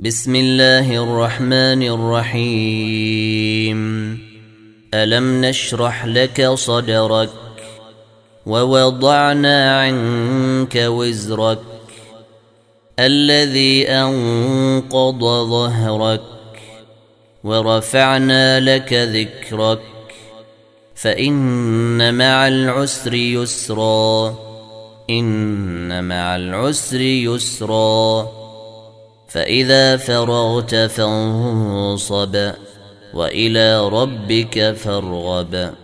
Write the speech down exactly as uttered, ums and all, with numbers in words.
بسم الله الرحمن الرحيم. ألم نشرح لك صدرك ووضعنا عنك وزرك الذي أنقض ظهرك ورفعنا لك ذكرك فإن مع العسر يسرا إن مع العسر يسرا فإذا فرغت فانصب وإلى ربك فارغب.